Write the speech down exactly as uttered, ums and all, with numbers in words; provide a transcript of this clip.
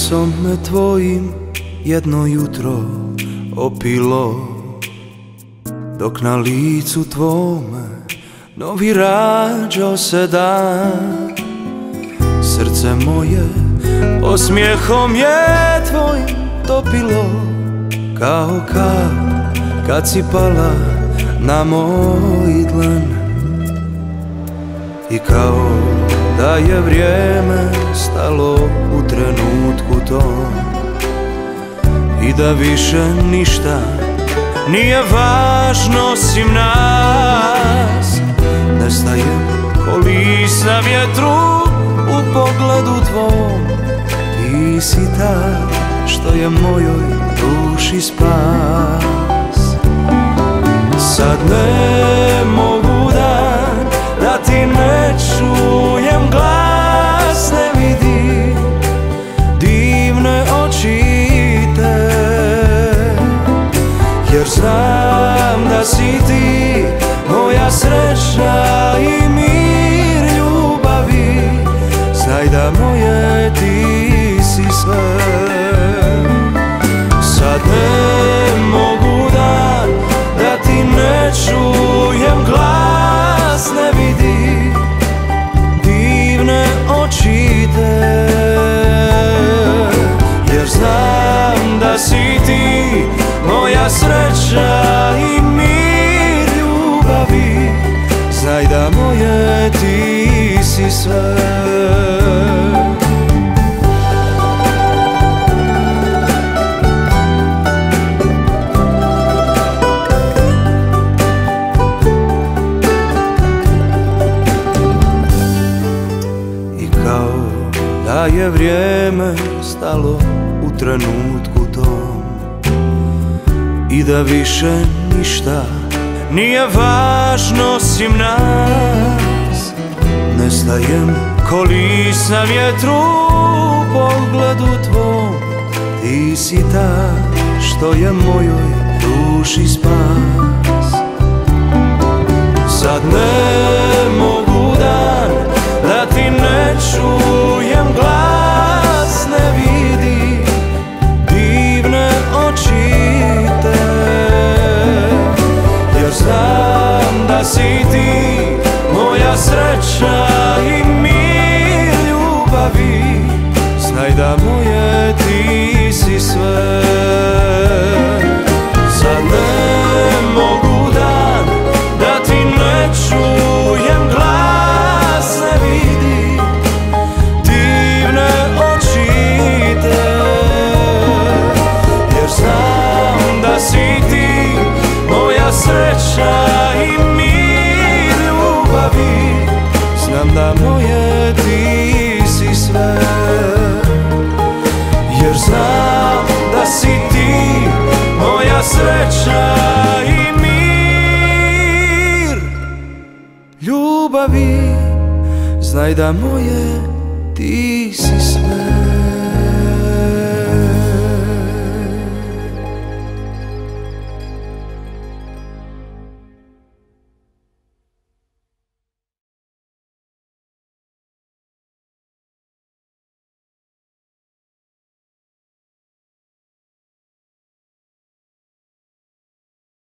Sunčicom me tvojim jedno jutro opilo, dok na licu tvome novi rađao se dan. Srce moje osmijehom je tvojim topilo, kao kap kad si pala na moj dlan. I kao da je vrijeme stalo u trenutku tom, i da više ništa nije važno osim nas. Nestajem ko list na vjetru u pogledu tvom, ti si ta što je mojoj duši spas. Sad ne mogu dan da ti ne čujem glas, ne vidim divne oči te, jer znam da si ti moja sreća i mir ljubavi. Znaj da moje ti si sve. Sad ne mogu dan da ti ne čujem glas, ne vidim divne oči te, jer znam da si ti moja sreća i mir ljubavi. Znaj da moje ti si sve. Da je vrijeme stalo u trenutku tom, i da više ništa nije važno osim nas. Nestajem ko list na vjetru u pogledu tvom, ti si ta što je mojoj duši spas. Sad ne mogu dan da ti ne čujem glas, ne vidim divne oči te, jer znam da si ti moja sreća i mir ljubavi. Znaj da moje ti si sve. Sad ne mogu dan da ti ne čujem glas, ne vidim divne oči te, jer znam da si ti moja sreća i mir ljubavi. Znam da moje ti si sve, jer znam da si ti moja sreća i mir ljubavi. Znaj da moje ti si sve.